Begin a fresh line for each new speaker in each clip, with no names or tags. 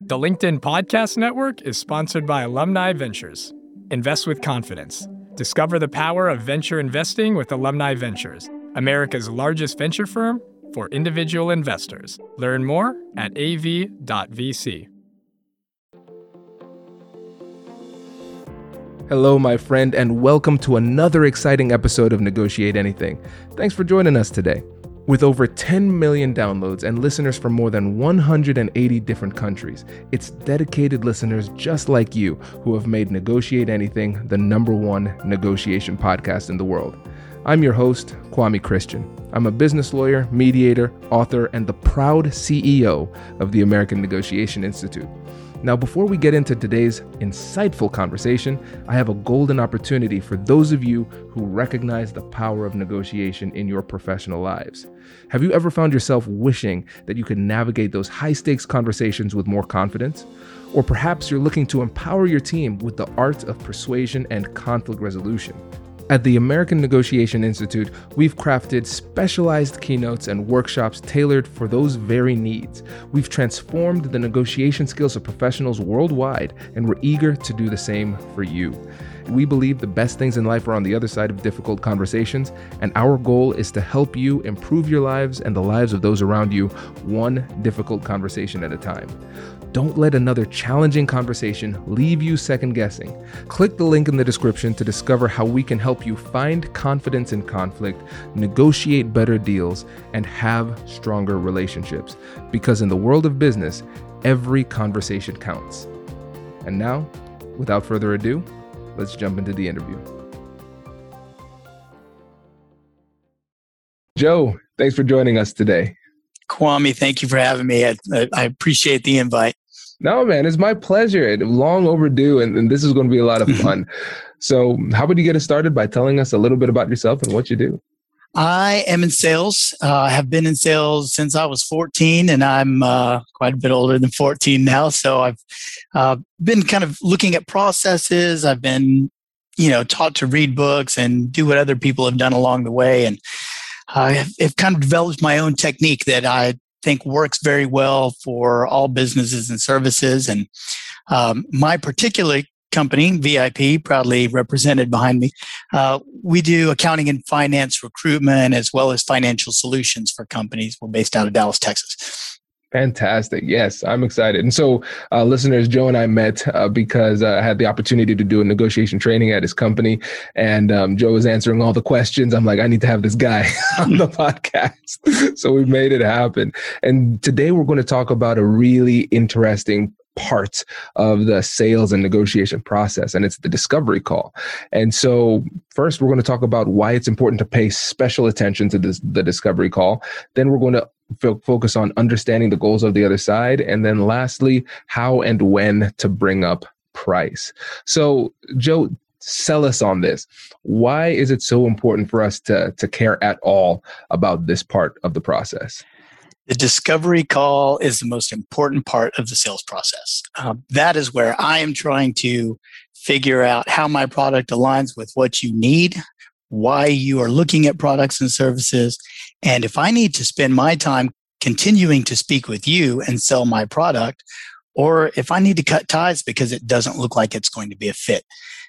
The LinkedIn Podcast Network is sponsored by Alumni Ventures. Invest with confidence. Discover the power of venture investing with Alumni Ventures, America's largest venture firm for individual investors. Learn more at av.vc.
Hello, my friend, and welcome to another exciting episode of Negotiate Anything. Thanks for joining us today. With over 10 million downloads and listeners from more than 180 different countries, it's dedicated listeners just like you who have made Negotiate Anything the #1 negotiation podcast in the world. I'm your host, Kwame Christian. I'm a business lawyer, mediator, author, and the proud CEO of the American Negotiation Institute. Now, before we get into today's insightful conversation, I have a golden opportunity for those of you who recognize the power of negotiation in your professional lives. Have you ever found yourself wishing that you could navigate those high-stakes conversations with more confidence? Or perhaps you're looking to empower your team with the art of persuasion and conflict resolution. At the American Negotiation Institute, we've crafted specialized keynotes and workshops tailored for those very needs. We've transformed the negotiation skills of professionals worldwide, and we're eager to do the same for you. We believe the best things in life are on the other side of difficult conversations, and our goal is to help you improve your lives and the lives of those around you, one difficult conversation at a time. Don't let another challenging conversation leave you second guessing. Click the link in the description to discover how we can help you find confidence in conflict, negotiate better deals, and have stronger relationships. Because in the world of business, every conversation counts. And now, without further ado, let's jump into the interview. Joe, thanks for joining us today.
Kwame, thank you for having me. I appreciate the invite.
No, man, it's my pleasure. Long overdue, and this is going to be a lot of fun. So how about you get us started by telling us a little bit about yourself and what you do?
I am in sales. I have been in sales since I was 14, and I'm quite a bit older than 14 now. So I've been kind of looking at processes. I've been, taught to read books and do what other people have done along the way. And I've kind of developed my own technique that I think works very well for all businesses and services. And my particular company, VIP, proudly represented behind me, we do accounting and finance recruitment as well as financial solutions for companies. We're based out of Dallas, Texas.
Fantastic. Yes, I'm excited. And so listeners, Joe and I met because I had the opportunity to do a negotiation training at his company. And Joe was answering all the questions. I'm like, I need to have this guy on the podcast. So we made it happen. And today we're going to talk about a really interesting part of the sales and negotiation process, and it's the discovery call. And so first, we're going to talk about why it's important to pay special attention to the discovery call. Then we're going to focus on understanding the goals of the other side. And then lastly, how and when to bring up price. So Joe, sell us on this. Why is it so important for us to care at all about this part of the process?
The discovery call is the most important part of the sales process. That is where I am trying to figure out how my product aligns with what you need, why you are looking at products and services, and if I need to spend my time continuing to speak with you and sell my product, or if I need to cut ties because it doesn't look like it's going to be a fit.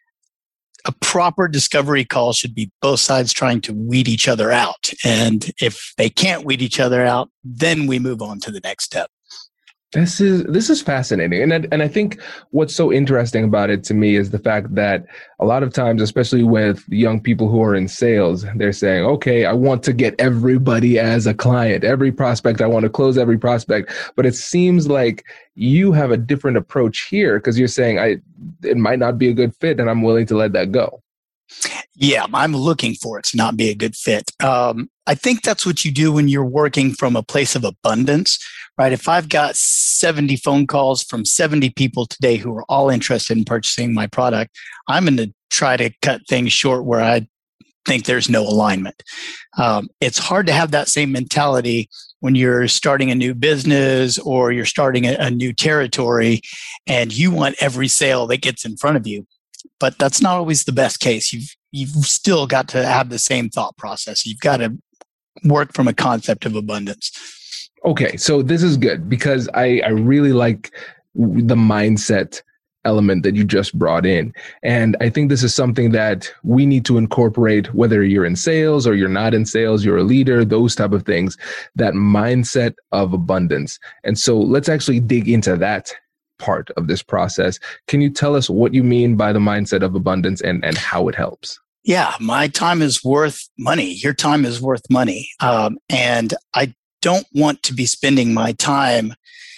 A proper discovery call should be both sides trying to weed each other out. And if they can't weed each other out, then we move on to the next step.
This is fascinating. And I think what's so interesting about it to me is the fact that a lot of times, especially with young people who are in sales, they're saying, okay, I want to get everybody as a client, every prospect, I want to close every prospect. But it seems like you have a different approach here because you're saying it might not be a good fit and I'm willing to let that go.
Yeah, I'm looking for it to not be a good fit. I think that's what you do when you're working from a place of abundance, right? If I've got 70 phone calls from 70 people today who are all interested in purchasing my product, I'm going to try to cut things short where I think there's no alignment. It's hard to have that same mentality when you're starting a new business or you're starting a new territory and you want every sale that gets in front of you. But that's not always the best case. You've still got to have the same thought process. You've got to work from a concept of abundance.
Okay, so this is good because I really like the mindset element that you just brought in. And I think this is something that we need to incorporate, whether you're in sales or you're not in sales, you're a leader, those type of things, that mindset of abundance. And so let's actually dig into that part of this process. Can you tell us what you mean by the mindset of abundance and how it helps?
Yeah, my time is worth money. Your time is worth money. And I don't want to be spending my time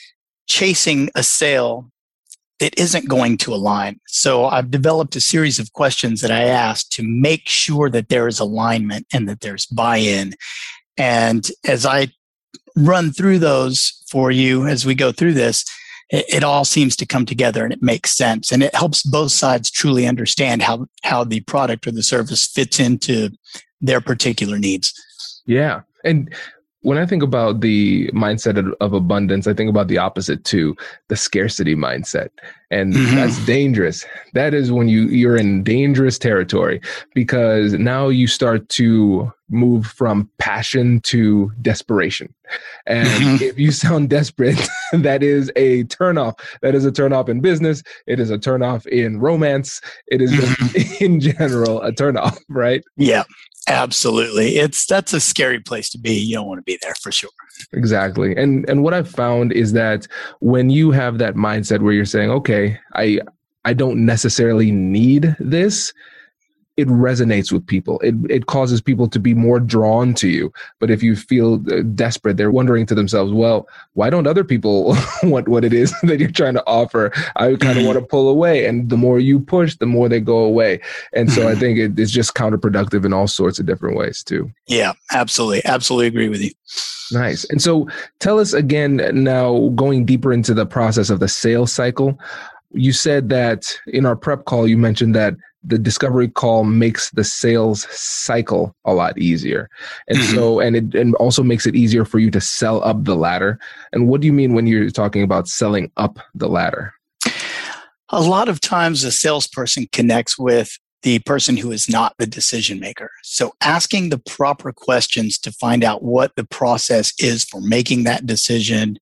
chasing a sale that isn't going to align. So I've developed a series of questions that I ask to make sure that there is alignment and that there's buy-in. And as I run through those for you as we go through this, it all seems to come together and it makes sense. And it helps both sides truly understand how the product or the service fits into their particular needs.
Yeah. And when I think about the mindset of abundance, I think about the opposite too, the scarcity mindset. And that's dangerous. That is when you're in dangerous territory, because now you start to move from passion to desperation. And if you sound desperate, that is a turnoff. That is a turnoff in business. It is a turnoff in romance. It is just in general a turnoff, right?
Yeah. Absolutely. That's a scary place to be. You don't want to be there for sure.
Exactly. And what I've found is that when you have that mindset where you're saying, okay, I don't necessarily need this, it resonates with people. It causes people to be more drawn to you. But if you feel desperate, they're wondering to themselves, well, why don't other people want what it is that you're trying to offer? I kind of want to pull away. And the more you push, the more they go away. And so I think it's just counterproductive in all sorts of different ways too.
Yeah, absolutely. Absolutely agree with you.
Nice. And so tell us again, now going deeper into the process of the sales cycle, you said that in our prep call, you mentioned that the discovery call makes the sales cycle a lot easier. And so, and it also makes it easier for you to sell up the ladder. And what do you mean when you're talking about selling up the ladder?
A lot of times a salesperson connects with the person who is not the decision maker. So asking the proper questions to find out what the process is for making that decision,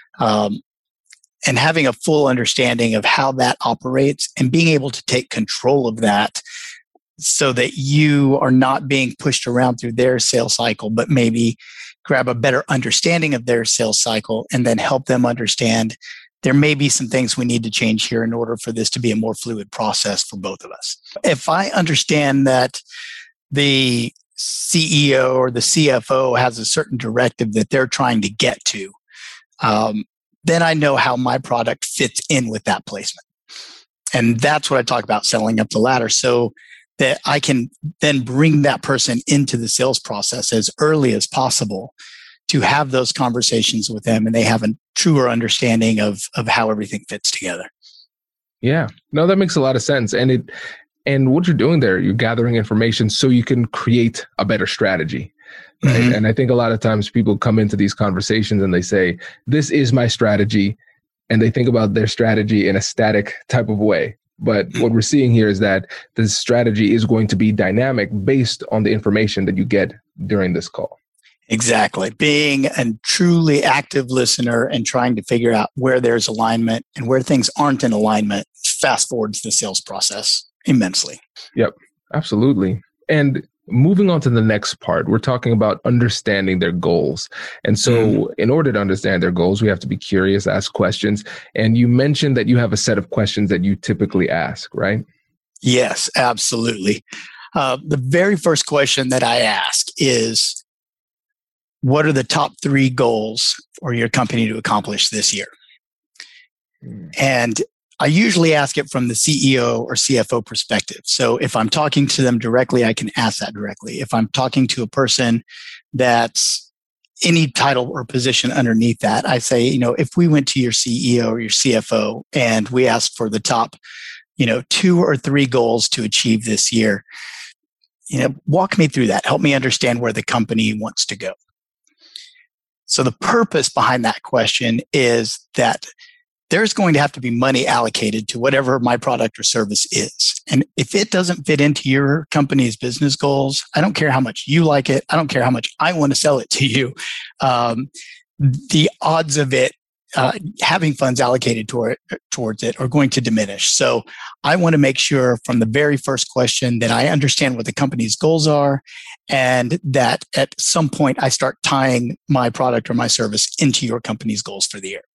and having a full understanding of how that operates and being able to take control of that so that you are not being pushed around through their sales cycle, but maybe grab a better understanding of their sales cycle and then help them understand there may be some things we need to change here in order for this to be a more fluid process for both of us. If I understand that the CEO or the CFO has a certain directive that they're trying to get to, then I know how my product fits in with that placement. And that's what I talk about selling up the ladder, so that I can then bring that person into the sales process as early as possible to have those conversations with them and they have a truer understanding of how everything fits together.
Yeah, no, that makes a lot of sense. And what you're doing there, you're gathering information so you can create a better strategy. Right? And I think a lot of times people come into these conversations and they say, this is my strategy. And they think about their strategy in a static type of way. But what we're seeing here is that the strategy is going to be dynamic based on the information that you get during this call.
Exactly. Being a truly active listener and trying to figure out where there's alignment and where things aren't in alignment fast forwards the sales process immensely.
Yep, absolutely. And moving on to the next part, we're talking about understanding their goals. And so in order to understand their goals, we have to be curious, ask questions. And you mentioned that you have a set of questions that you typically ask, right?
Yes, absolutely. The very first question that I ask is, what are the top 3 goals for your company to accomplish this year? And I usually ask it from the CEO or CFO perspective. So if I'm talking to them directly, I can ask that directly. If I'm talking to a person that's any title or position underneath that, I say, if we went to your CEO or your CFO and we asked for the top, 2 or 3 goals to achieve this year, walk me through that. Help me understand where the company wants to go. So the purpose behind that question is that there's going to have to be money allocated to whatever my product or service is. And if it doesn't fit into your company's business goals, I don't care how much you like it. I don't care how much I want to sell it to you. The odds of it having funds allocated towards it are going to diminish. So I want to make sure from the very first question that I understand what the company's goals are, and that at some point I start tying my product or my service into your company's goals for the year.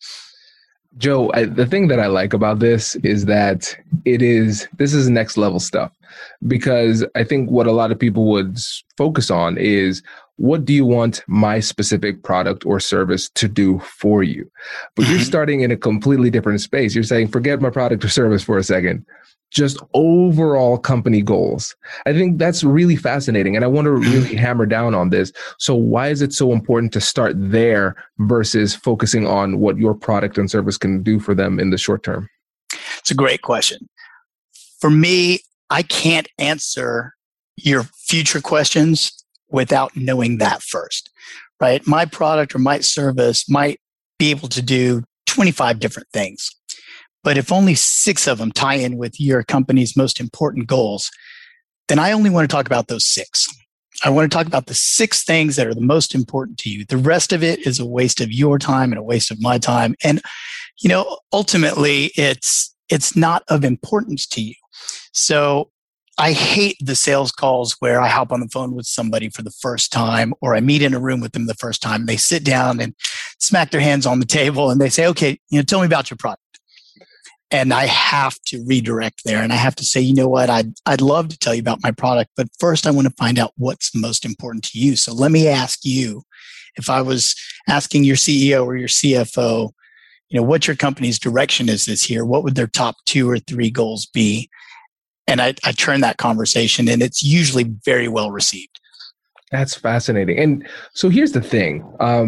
Joe, the thing that I like about this is that this is next level stuff, because I think what a lot of people would focus on is, what do you want my specific product or service to do for you? But you're starting in a completely different space. You're saying, forget my product or service for a second, just overall company goals. I think that's really fascinating. And I want to really hammer down on this. So why is it so important to start there versus focusing on what your product and service can do for them in the short term?
It's a great question. For me, I can't answer your future questions without knowing that first, right? My product or my service might be able to do 25 different things. But if only 6 of them tie in with your company's most important goals, then I only want to talk about those 6. I want to talk about the 6 things that are the most important to you. The rest of it is a waste of your time and a waste of my time. And, ultimately it's not of importance to you. So I hate the sales calls where I hop on the phone with somebody for the first time, or I meet in a room with them the first time. They sit down and smack their hands on the table and they say, okay, tell me about your product. And I have to redirect there, and I have to say, you know what, I'd love to tell you about my product, but first I want to find out what's the most important to you. So let me ask you, if I was asking your CEO or your CFO, what your company's direction is this year, what would their top 2 or 3 goals be? And I turn that conversation, and it's usually very well received.
That's fascinating. And so here's the thing.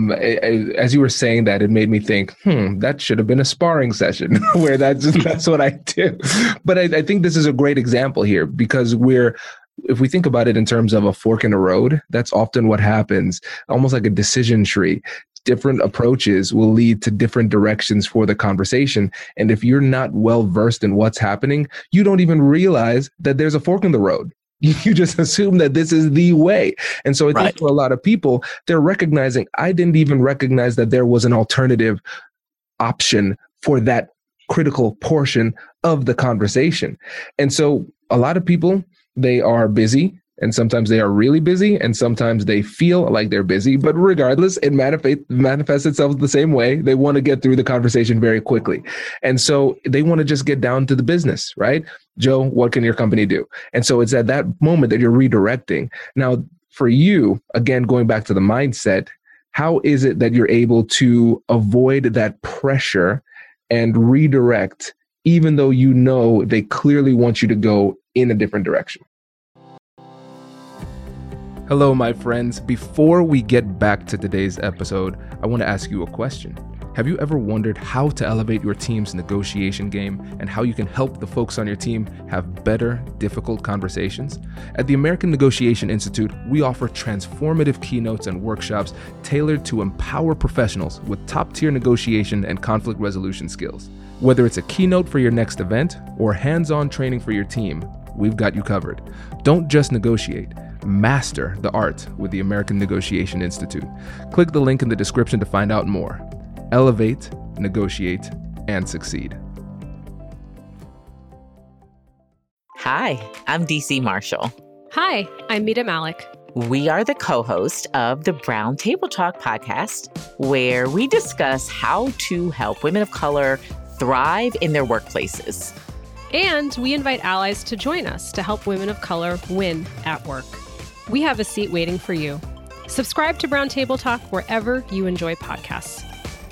As you were saying that, it made me think, that should have been a sparring session where that's what I do. But I think this is a great example here, because if we think about it in terms of a fork in the road, that's often what happens, almost like a decision tree. Different approaches will lead to different directions for the conversation. And if you're not well versed in what's happening, you don't even realize that there's a fork in the road. You just assume that this is the way. And so I think for a lot of people, they're recognizing, I didn't even recognize that there was an alternative option for that critical portion of the conversation. And so a lot of people, they are busy, and sometimes they are really busy, and sometimes they feel like they're busy. But regardless, it manifests itself the same way. They want to get through the conversation very quickly. And so they want to just get down to the business, right? Joe, what can your company do? And so it's at that moment that you're redirecting. Now, for you, again, going back to the mindset, how is it that you're able to avoid that pressure and redirect, even though they clearly want you to go in a different direction? Hello, my friends. Before we get back to today's episode, I want to ask you a question. Have you ever wondered how to elevate your team's negotiation game and how you can help the folks on your team have better, difficult conversations? At the American Negotiation Institute, we offer transformative keynotes and workshops tailored to empower professionals with top-tier negotiation and conflict resolution skills. Whether it's a keynote for your next event or hands-on training for your team, we've got you covered. Don't just negotiate. Master the art with the American Negotiation Institute. Click the link in the description to find out more. Elevate, negotiate, and succeed.
Hi, I'm DC Marshall.
Hi, I'm Mita Malik.
We are the co-host of the Brown Table Talk podcast, where we discuss how to help women of color thrive in their workplaces.
And we invite allies to join us to help women of color win at work. We have a seat waiting for you. Subscribe to Brown Table Talk wherever you enjoy podcasts.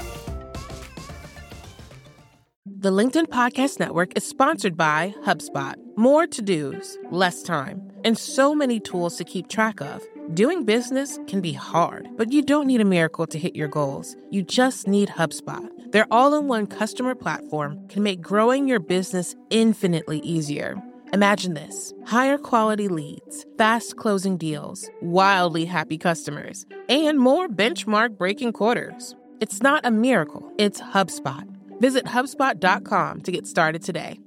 The LinkedIn Podcast Network is sponsored by HubSpot. More to-dos, less time, and so many tools to keep track of. Doing business can be hard, but you don't need a miracle to hit your goals. You just need HubSpot. Their all-in-one customer platform can make growing your business infinitely easier. Imagine this: higher quality leads, fast closing deals, wildly happy customers, and more benchmark-breaking quarters. It's not a miracle, it's HubSpot. Visit HubSpot.com to get started today.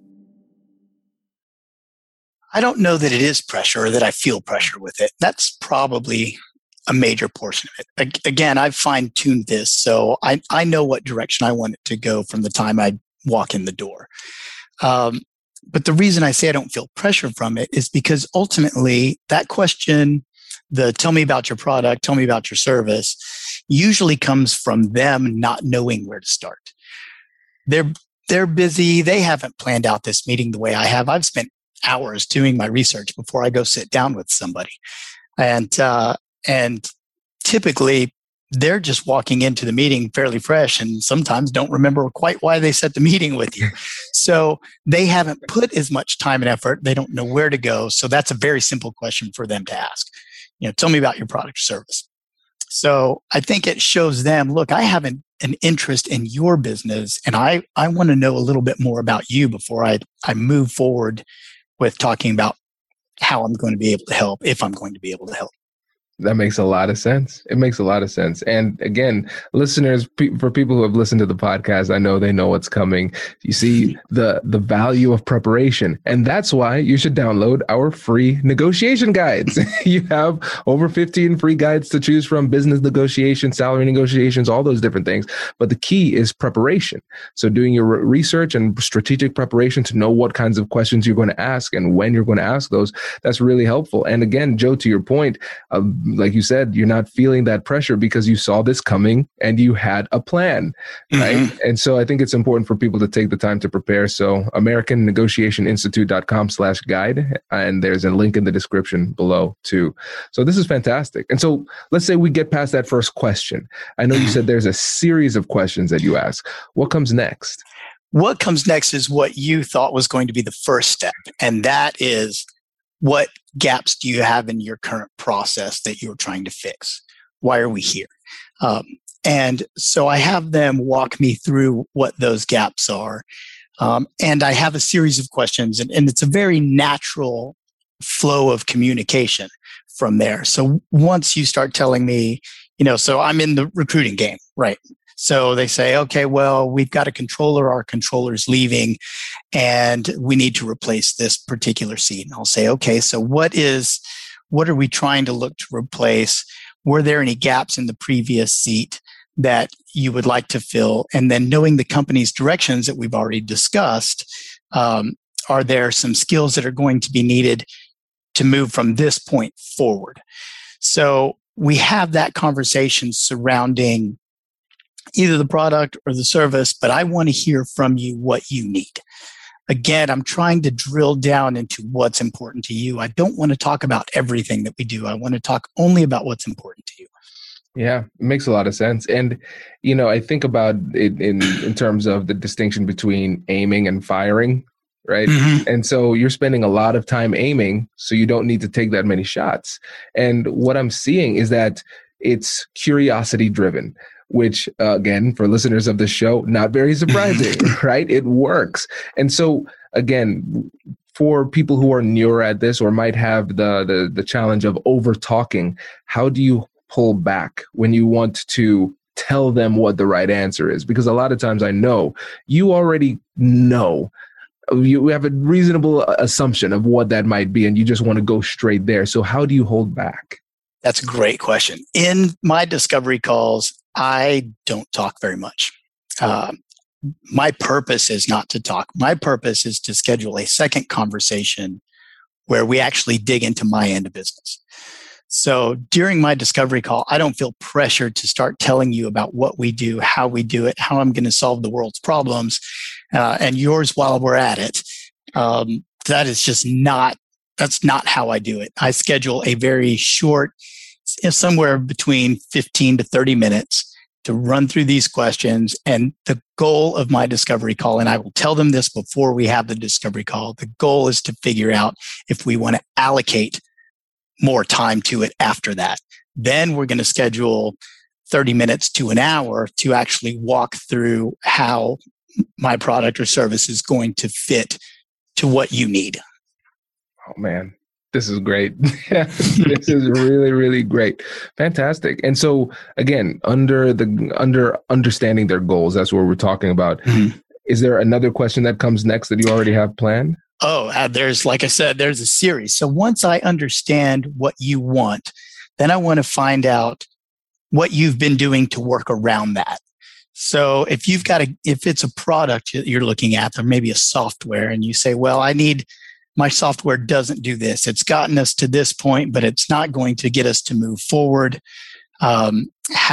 I don't know that it is pressure or that I feel pressure with it. That's probably a major portion of it. Again, I've fine-tuned this, so I know what direction I want it to go from the time I walk in the door. But the reason I say I don't feel pressure from it is because ultimately that question, the tell me about your product, tell me about your service, usually comes from them not knowing where to start. They're busy. They haven't planned out this meeting the way I have. I've spent hours doing my research before I go sit down with somebody. And typically they're just walking into the meeting fairly fresh and sometimes don't remember quite why they set the meeting with you. So they haven't put as much time and effort. They don't know where to go. So that's a very simple question for them to ask. Tell me about your product or service. So I think it shows them, look, I have an interest in your business and I want to know a little bit more about you before I move forward with talking about how I'm going to be able to help, if I'm going to be able to help.
That makes a lot of sense. It makes a lot of sense. And again, listeners, for people who have listened to the podcast, I know they know what's coming. You see the value of preparation. And that's why you should download our free negotiation guides. You have over 15 free guides to choose from: business negotiations, salary negotiations, all those different things. But the key is preparation. So doing your research and strategic preparation to know what kinds of questions you're going to ask and when you're going to ask those, that's really helpful. And again, Joe, to your point, like you said, you're not feeling that pressure because you saw this coming and you had a plan, right? Mm-hmm. And so I think it's important for people to take the time to prepare. So AmericanNegotiationInstitute.com/guide. And there's a link in the description below too. So this is fantastic. And so let's say we get past that first question. I know you said there's a series of questions that you ask. What comes next?
What comes next is what you thought was going to be the first step. And that is, what gaps do you have in your current process that you're trying to fix? Why are we here? And so I have them walk me through what those gaps are. And I have a series of questions, and it's a very natural flow of communication from there. So once you start telling me, so I'm in the recruiting game, right? So they say, okay, well, we've got a controller, our controller's leaving, and we need to replace this particular seat. And I'll say, okay, so what are we trying to look to replace? Were there any gaps in the previous seat that you would like to fill? And then knowing the company's directions that we've already discussed, are there some skills that are going to be needed to move from this point forward? So we have that conversation surrounding either the product or the service, but I want to hear from you what you need. Again, I'm trying to drill down into what's important to you. I don't want to talk about everything that we do. I want to talk only about what's important to you.
Yeah, it makes a lot of sense. And, I think about it in terms of the distinction between aiming and firing, right? Mm-hmm. And so you're spending a lot of time aiming, so you don't need to take that many shots. And what I'm seeing is that it's curiosity driven, which again, for listeners of the show, not very surprising, right? It works. And so again, for people who are newer at this or might have the challenge of over talking, how do you pull back when you want to tell them what the right answer is? Because a lot of times I know you already know. You have a reasonable assumption of what that might be, and you just want to go straight there. So how do you hold back?
That's a great question. In my discovery calls, I don't talk very much. My purpose is not to talk. My purpose is to schedule a second conversation where we actually dig into my end of business. So during my discovery call, I don't feel pressured to start telling you about what we do, how we do it, how I'm going to solve the world's problems, and yours while we're at it. That is just that's not how I do it. I schedule a very short, somewhere between 15 to 30 minutes to run through these questions. And the goal of my discovery call, and I will tell them this before we have the discovery call, the goal is to figure out if we want to allocate more time to it after that. Then we're going to schedule 30 minutes to an hour to actually walk through how my product or service is going to fit to what you need.
Oh, man, this is great. This is really, really great. Fantastic. And so again, under understanding their goals, that's what we're talking about. Mm-hmm. Is there another question that comes next that you already have planned?
There's, like I said, there's a series. So once I understand what you want, then I want to find out what you've been doing to work around that. So if it's a product you're looking at, or maybe a software, and you say, well, my software doesn't do this. It's gotten us to this point, but it's not going to get us to move forward. I'm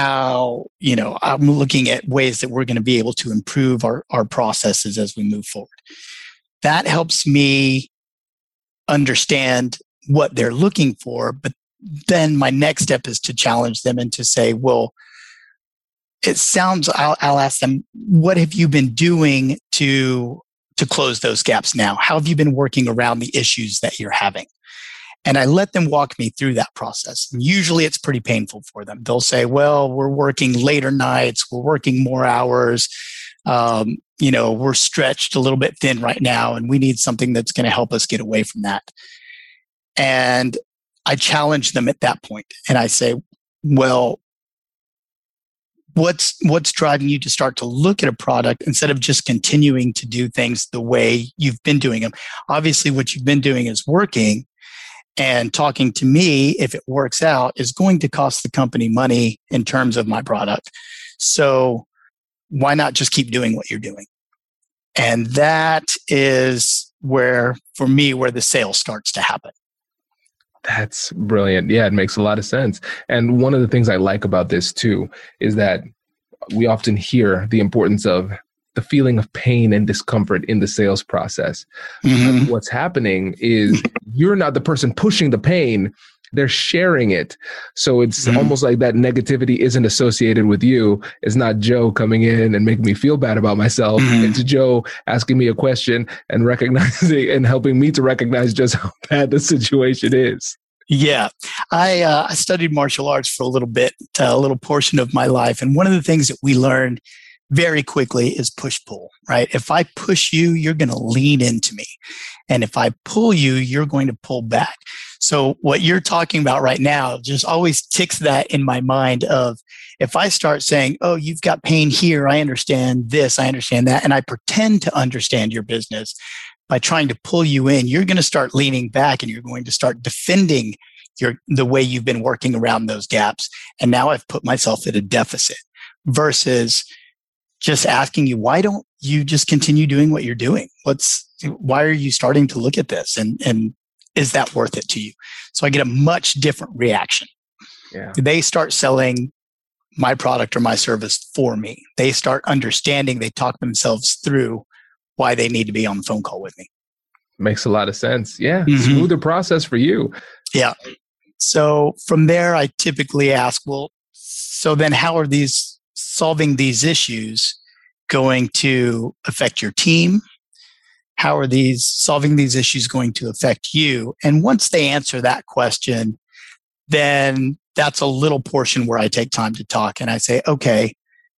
looking at ways that we're going to be able to improve our processes as we move forward. That helps me understand what they're looking for. But then my next step is to challenge them and to say, well, I'll ask them, what have you been doing to close those gaps now? How have you been working around the issues that you're having? And I let them walk me through that process. And usually it's pretty painful for them. They'll say, well, we're working later nights, we're working more hours, we're stretched a little bit thin right now, and we need something that's going to help us get away from that. And I challenge them at that point, and I say, well, what's driving you to start to look at a product instead of just continuing to do things the way you've been doing them? Obviously, what you've been doing is working, and talking to me, if it works out, is going to cost the company money in terms of my product. So why not just keep doing what you're doing? And that is where the sale starts to happen.
That's brilliant. Yeah, it makes a lot of sense. And one of the things I like about this too is that we often hear the importance of the feeling of pain and discomfort in the sales process. Mm-hmm. What's happening is you're not the person pushing the pain, they're sharing it. So it's almost like that negativity isn't associated with you. It's not Joe coming in and making me feel bad about myself. It's Joe asking me a question and recognizing and helping me to recognize just how bad the situation is.
Yeah. I studied martial arts for a little bit, a little portion of my life. And one of the things that we learned very quickly is push-pull, right? If I push you, you're going to lean into me. And if I pull you, you're going to pull back. So what you're talking about right now just always ticks that in my mind of, if I start saying, oh, you've got pain here, I understand this, I understand that, and I pretend to understand your business by trying to pull you in, you're going to start leaning back and you're going to start defending the way you've been working around those gaps. And now I've put myself at a deficit versus just asking you, why don't you just continue doing what you're doing? Why are you starting to look at this? And is that worth it to you? So I get a much different reaction.
Yeah.
They start selling my product or my service for me. They start understanding, they talk themselves through why they need to be on the phone call with me.
Makes a lot of sense. Yeah. Smoother process for you.
Yeah. So from there, I typically ask, well, so then how are solving these issues going to affect your team? How are solving these issues going to affect you? And once they answer that question, then that's a little portion where I take time to talk and I say, okay,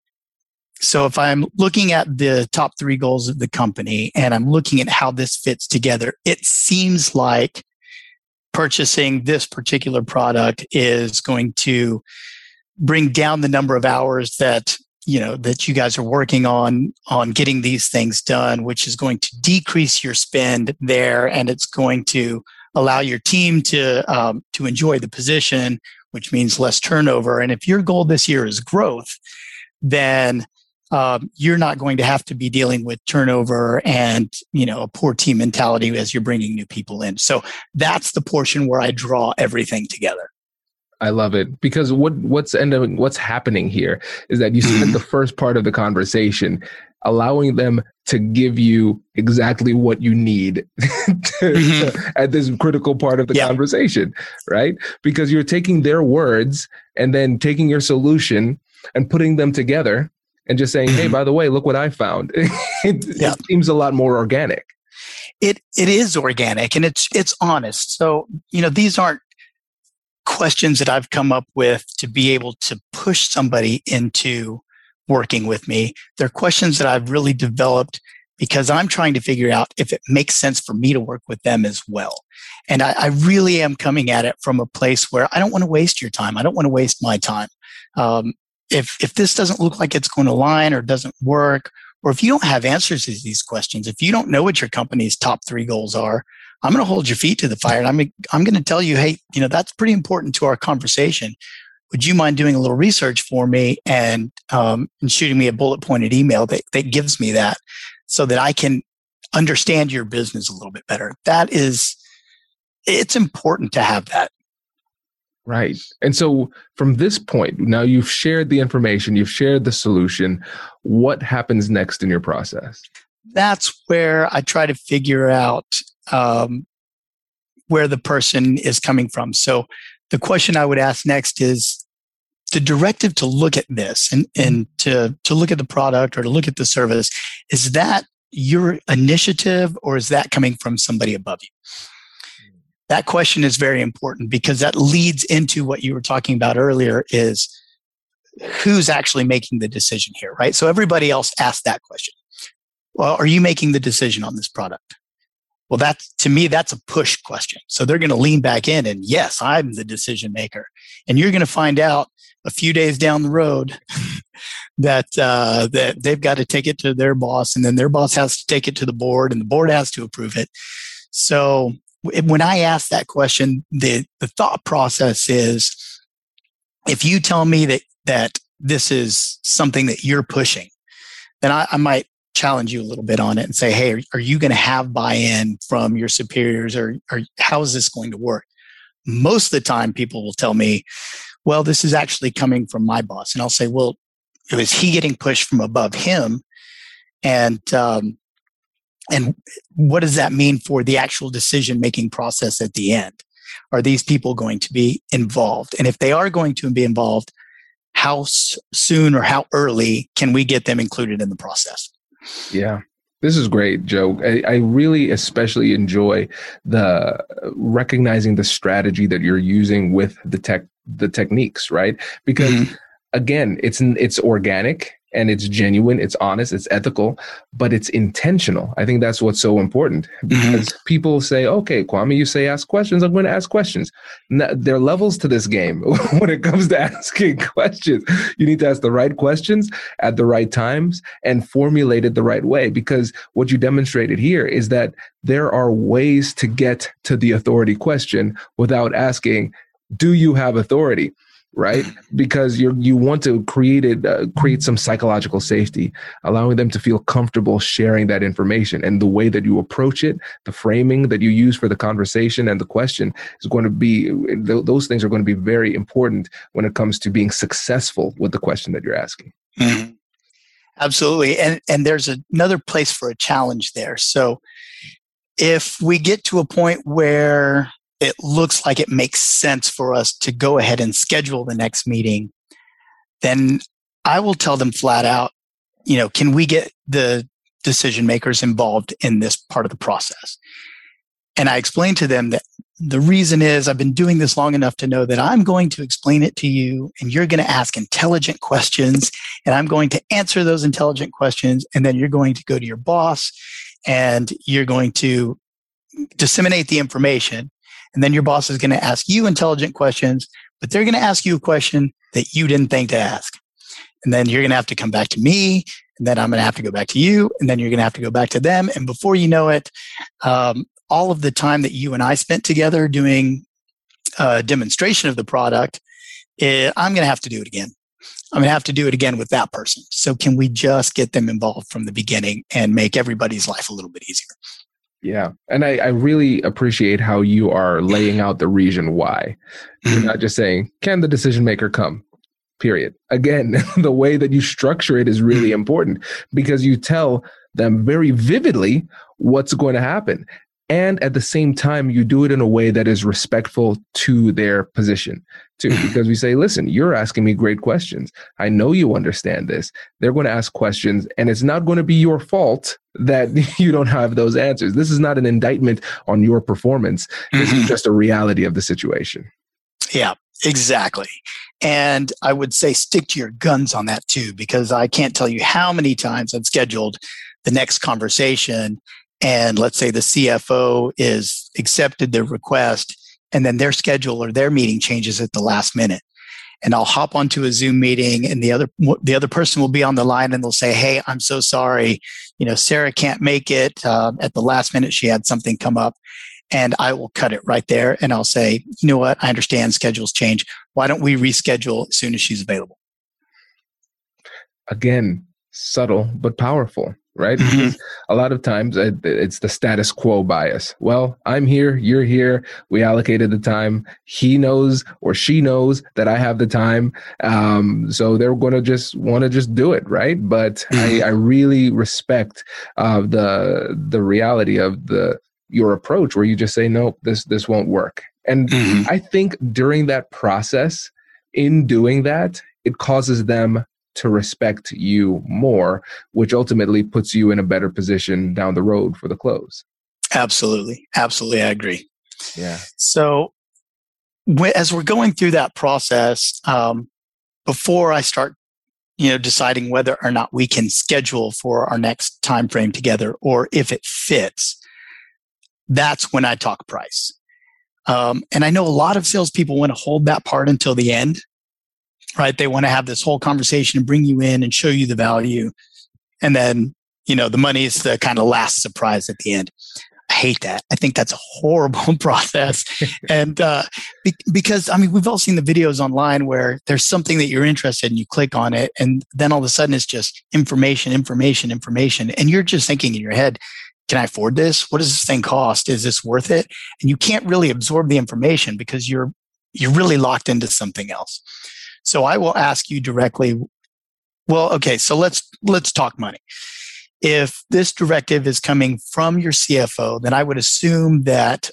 so if I'm looking at the top 3 goals of the company and I'm looking at how this fits together, it seems like purchasing this particular product is going to bring down the number of hours that you guys are working on getting these things done, which is going to decrease your spend there, and it's going to allow your team to enjoy the position, which means less turnover. And if your goal this year is growth, then you're not going to have to be dealing with turnover and a poor team mentality as you're bringing new people in. So that's the portion where I draw everything together.
I love it, because what's happening here is that you spent the first part of the conversation allowing them to give you exactly what you need at this critical part of the conversation, right? Because you're taking their words and then taking your solution and putting them together and just saying, hey, by the way, look what I found. It seems a lot more organic.
It is organic and it's honest. So, these aren't questions that I've come up with to be able to push somebody into working with me. They're questions that I've really developed because I'm trying to figure out if it makes sense for me to work with them as well. And I really am coming at it from a place where I don't want to waste your time. I don't want to waste my time. If this doesn't look like it's going to align or doesn't work, or if you don't have answers to these questions, if you don't know what your company's top 3 goals are, I'm going to hold your feet to the fire. And I'm going to tell you, hey, that's pretty important to our conversation. Would you mind doing a little research for me and shooting me a bullet pointed email that gives me that so that I can understand your business a little bit better? It's important to have that.
Right. And so from this point, now you've shared the information, you've shared the solution. What happens next in your process?
That's where I try to figure out where the person is coming from. So the question I would ask next is the directive to look at this and to look at the product or to look at the service. Is that your initiative or is that coming from somebody above you? That question is very important because that leads into what you were talking about earlier is who's actually making the decision here, right? So everybody else asked that question. Well, are you making the decision on this product? Well, to me, that's a push question. So they're going to lean back in and yes, I'm the decision maker. And you're going to find out a few days down the road that they've got to take it to their boss and then their boss has to take it to the board and the board has to approve it. So when I ask that question, the thought process is, if you tell me that this is something that you're pushing, then I might challenge you a little bit on it and say, hey, are you going to have buy-in from your superiors or how is this going to work? Most of the time, people will tell me, well, this is actually coming from my boss. And I'll say, well, is he getting pushed from above him? And what does that mean for the actual decision-making process at the end? Are these people going to be involved? And if they are going to be involved, how soon or how early can we get them included in the process?
Yeah, this is great, Joe. I really especially enjoy the recognizing the strategy that you're using with the techniques, right? Because again, it's organic. And it's genuine, it's honest, it's ethical, but it's intentional. I think that's what's so important because people say, okay, Kwame, you say ask questions, I'm going to ask questions. Now, there are levels to this game when it comes to asking questions. You need to ask the right questions at the right times and formulate it the right way, because what you demonstrated here is that there are ways to get to the authority question without asking, do you have authority? Right? Because you want to create some psychological safety, allowing them to feel comfortable sharing that information. And the way that you approach it, the framing that you use for the conversation and the question is going to be, those things are going to be very important when it comes to being successful with the question that you're asking.
Mm-hmm. Absolutely. And there's another place for a challenge there. So if we get to a point where it looks like it makes sense for us to go ahead and schedule the next meeting, then I will tell them flat out, can we get the decision makers involved in this part of the process? And I explain to them that the reason is I've been doing this long enough to know that I'm going to explain it to you and you're going to ask intelligent questions and I'm going to answer those intelligent questions. And then you're going to go to your boss and you're going to disseminate the information. And then your boss is going to ask you intelligent questions, but they're going to ask you a question that you didn't think to ask. And then you're going to have to come back to me, and then I'm going to have to go back to you, and then you're going to have to go back to them. And before you know it, all of the time that you and I spent together doing a demonstration of the product, I'm going to have to do it again. I'm going to have to do it again with that person. So can we just get them involved from the beginning and make everybody's life a little bit easier?
Yeah. And I really appreciate how you are laying out the reason why. You're not just saying, can the decision maker come? Period. Again, the way that you structure it is really important because you tell them very vividly what's going to happen. And at the same time, you do it in a way that is respectful to their position too, because we say, listen, you're asking me great questions. I know you understand this. They're going to ask questions and it's not going to be your fault that you don't have those answers. This is not an indictment on your performance. This is just a reality of the situation.
Yeah, exactly. And I would say stick to your guns on that too, because I can't tell you how many times I've scheduled the next conversation and let's say the CFO is accepted their request and then their schedule or their meeting changes at the last minute. And I'll hop onto a Zoom meeting and the other person will be on the line and they'll say, hey, I'm so sorry. Sarah can't make it. At the last minute, she had something come up. And I will cut it right there. And I'll say, you know what? I understand schedules change. Why don't we reschedule as soon as she's available?
Again, subtle but powerful, right?
Mm-hmm.
Because a lot of times it's the status quo bias. Well, I'm here, you're here, we allocated the time. He knows or she knows that I have the time. So they're going to just want to just do it, right? But I really respect the reality of your approach where you just say, no, this won't work. And I think during that process, in doing that, it causes them to respect you more, which ultimately puts you in a better position down the road for the close.
Absolutely. Absolutely. I agree.
Yeah.
So as we're going through that process, before I start, deciding whether or not we can schedule for our next time frame together or if it fits, that's when I talk price. And I know a lot of salespeople want to hold that part until the end. Right? They want to have this whole conversation and bring you in and show you the value. And then, the money is the kind of last surprise at the end. I hate that. I think that's a horrible process. And because, we've all seen the videos online where there's something that you're interested in, you click on it, and then all of a sudden it's just information. And you're just thinking in your head, can I afford this? What does this thing cost? Is this worth it? And you can't really absorb the information because you're really locked into something else. So I will ask you directly, well, okay, so let's talk money. If this directive is coming from your CFO, then I would assume that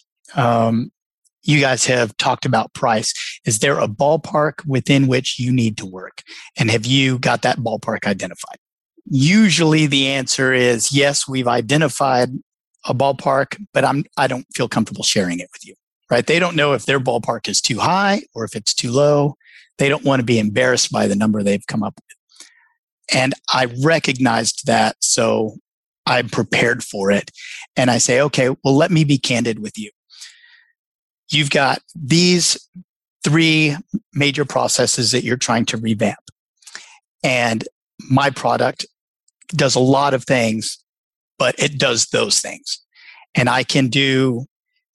you guys have talked about price. Is there a ballpark within which you need to work? And have you got that ballpark identified? Usually the answer is yes, we've identified a ballpark, but I don't feel comfortable sharing it with you, right? They don't know if their ballpark is too high or if it's too low. They don't want to be embarrassed by the number they've come up with. And I recognized that, so I'm prepared for it. And I say, okay, well, let me be candid with you. You've got these 3 major processes that you're trying to revamp. And my product does a lot of things, but it does those things. And I can do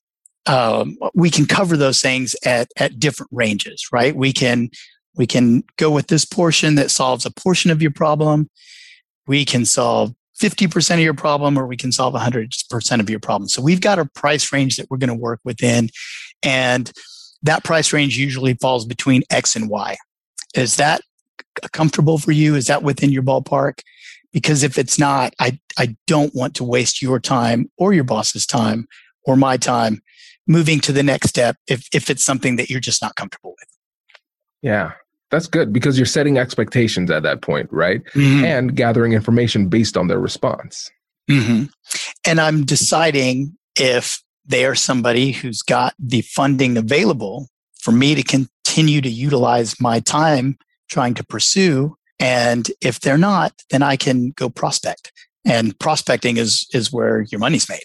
we can cover those things at different ranges, right? We can go with this portion that solves a portion of your problem. We can solve 50% of your problem, or we can solve 100% of your problem. So we've got a price range that we're going to work within. And that price range usually falls between X and Y. Is that comfortable for you? Is that within your ballpark? Because if it's not, I don't want to waste your time or your boss's time or my time moving to the next step if it's something that you're just not comfortable with.
Yeah, that's good because you're setting expectations at that point, right? And gathering information based on their response.
And I'm deciding if they are somebody who's got the funding available for me to continue to utilize my time trying to pursue. And if they're not, then I can go prospect. And prospecting is where your money's made.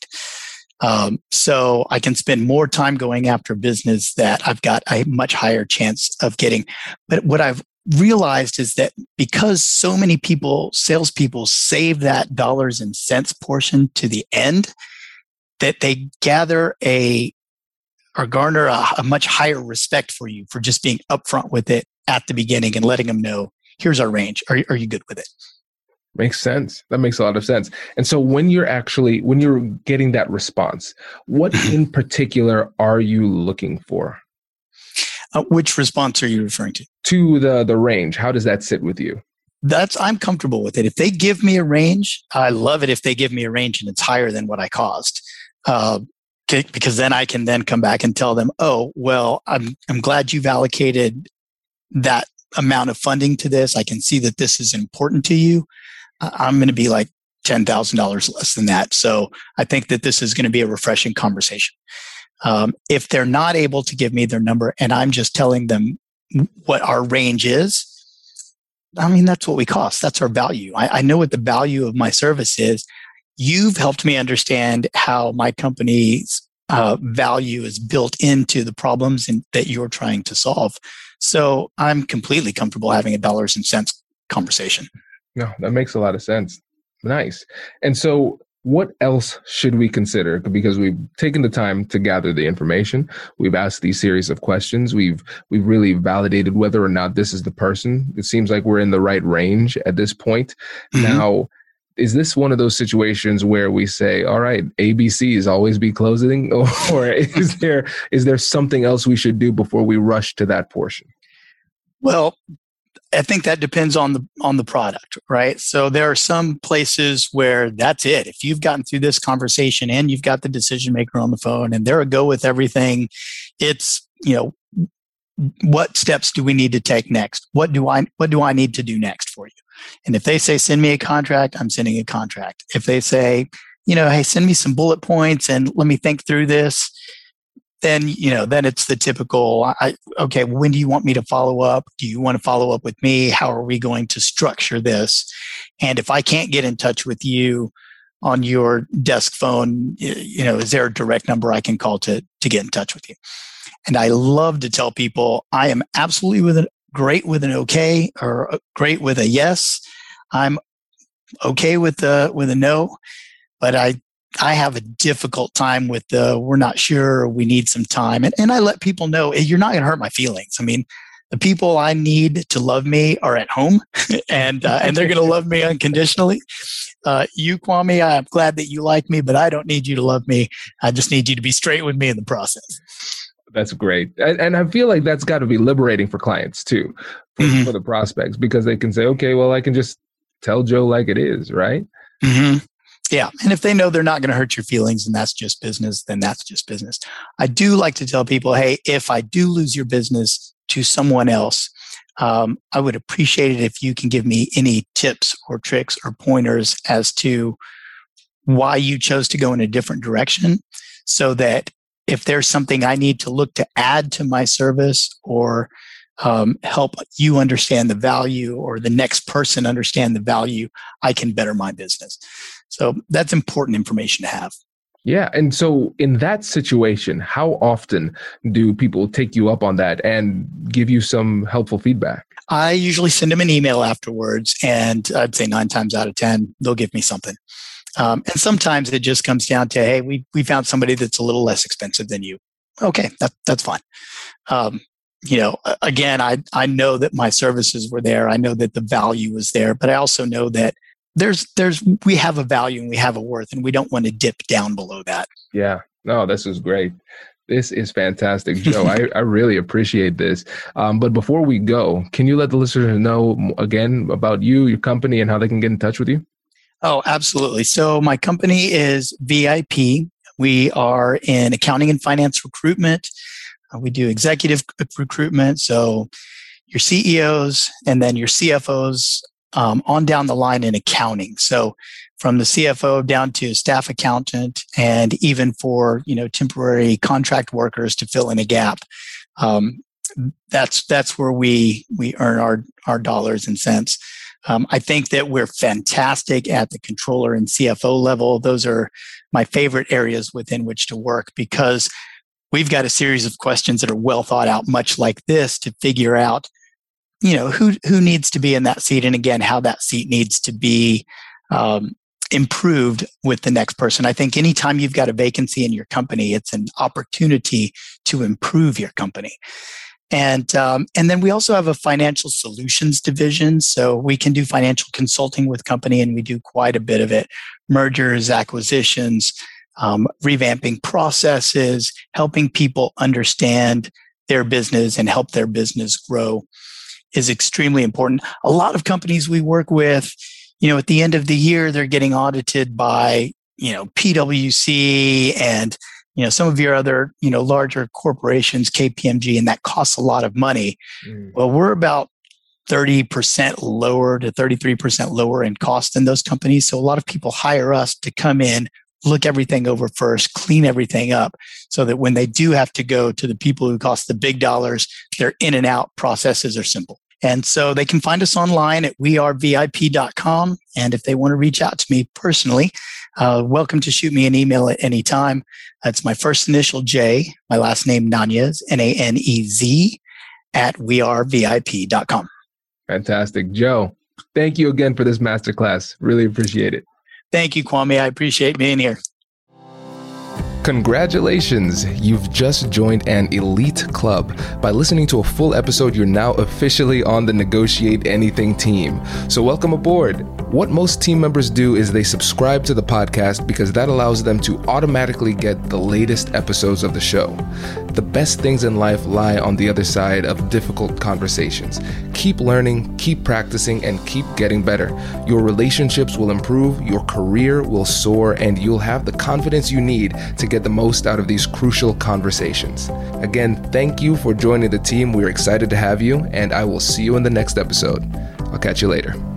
So I can spend more time going after business that I've got a much higher chance of getting. But what I've realized is that because so many salespeople save that dollars and cents portion to the end, that they garner a much higher respect for you for just being upfront with it at the beginning and letting them know, here's our range. Are you good with it?
Makes sense. That makes a lot of sense. And so when you're getting that response, what in particular are you looking for?
Which response are you referring to?
To the range. How does that sit with you?
I'm comfortable with it. If they give me a range, I love it if they give me a range and it's higher than what I cost. Because then I can then come back and tell them, oh, well, I'm glad you've allocated that amount of funding to this. I can see that this is important to you. I'm going to be like $10,000 less than that. So I think that this is going to be a refreshing conversation. If they're not able to give me their number and I'm just telling them what our range is, that's what we cost. That's our value. I know what the value of my service is. You've helped me understand how my company's value is built into the problems that you're trying to solve. So I'm completely comfortable having a dollars and cents conversation.
No, that makes a lot of sense. Nice. And so What else should we consider? Because we've taken the time to gather the information. We've asked these series of questions. We've really validated whether or not this is the person. It seems like we're in the right range at this point. Mm-hmm. Now, is this one of those situations where we say, all right, ABCs always be closing, or is there something else we should do before we rush to that portion?
Well, I think that depends on the product, right? So there are some places where that's it. If you've gotten through this conversation and you've got the decision maker on the phone and they're a go with everything, it's, what steps do we need to take next? What do I need to do next for you? And if they say, send me a contract, I'm sending a contract. If they say, hey, send me some bullet points and let me think through this, then it's the typical, okay, when do you want me to follow up? Do you want to follow up with me? How are we going to structure this? And if I can't get in touch with you on your desk phone, is there a direct number I can call to get in touch with you? And I love to tell people I am absolutely great with an okay or great with a yes. I'm okay with a no, but I have a difficult time with we're not sure, we need some time. And I let people know, you're not going to hurt my feelings. I mean, the people I need to love me are at home and they're going to love me unconditionally. You, Kwame, I'm glad that you like me, but I don't need you to love me. I just need you to be straight with me in the process.
That's great. And I feel like that's got to be liberating for clients too, for the prospects, because they can say, okay, well, I can just tell Joe like it is, right?
Mm-hmm. Yeah. And if they know they're not going to hurt your feelings and that's just business, then that's just business. I do like to tell people, hey, if I do lose your business to someone else, I would appreciate it if you can give me any tips or tricks or pointers as to why you chose to go in a different direction, so that if there's something I need to look to add to my service or help you understand the value or the next person understand the value, I can better my business. So that's important information to have.
Yeah. And so in that situation, how often do people take you up on that and give you some helpful feedback?
I usually send them an email afterwards, and I'd say 9 times out of 10, they'll give me something. And sometimes it just comes down to, hey, we found somebody that's a little less expensive than you. Okay, that's fine. Again, I know that my services were there. I know that the value was there, but I also know that we have a value and we have a worth, and we don't want to dip down below that.
Yeah, no, this is great. This is fantastic, Joe. I really appreciate this. But before we go, can you let the listeners know again about you, your company, and how they can get in touch with you?
Oh, absolutely. So my company is VIP. We are in accounting and finance recruitment. We do executive recruitment. So your CEOs and then your CFOs on down the line in accounting. So from the CFO down to staff accountant, and even for, temporary contract workers to fill in a gap. That's where we earn our dollars and cents. I think that we're fantastic at the controller and CFO level. Those are my favorite areas within which to work, because we've got a series of questions that are well thought out, much like this, to figure out, who needs to be in that seat, and again, how that seat needs to be improved with the next person. I think anytime you've got a vacancy in your company, it's an opportunity to improve your company. And then we also have a financial solutions division. So we can do financial consulting with company, and we do quite a bit of it. Mergers, acquisitions, revamping processes, helping people understand their business and help their business grow is extremely important. A lot of companies we work with, at the end of the year, they're getting audited by, PwC and some of your other, larger corporations, KPMG, and that costs a lot of money. Well, we're about 30% lower to 33% lower in cost than those companies. So a lot of people hire us to come in, look everything over first, clean everything up, so that when they do have to go to the people who cost the big dollars, their in and out processes are simple. And so they can find us online at wearevip.com. And if they want to reach out to me personally, welcome to shoot me an email at any time. It's my first initial J, my last name Nanez, Nanez, at wearevip.com.
Fantastic. Joe, thank you again for this masterclass. Really appreciate it.
Thank you, Kwame. I appreciate being here.
Congratulations! You've just joined an elite club. By listening to a full episode, you're now officially on the Negotiate Anything team. So welcome aboard. What most team members do is they subscribe to the podcast because that allows them to automatically get the latest episodes of the show. The best things in life lie on the other side of difficult conversations. Keep learning, keep practicing, and keep getting better. Your relationships will improve, your career will soar, and you'll have the confidence you need to get the most out of these crucial conversations. Again, thank you for joining the team. We're excited to have you, and I will see you in the next episode. I'll catch you later.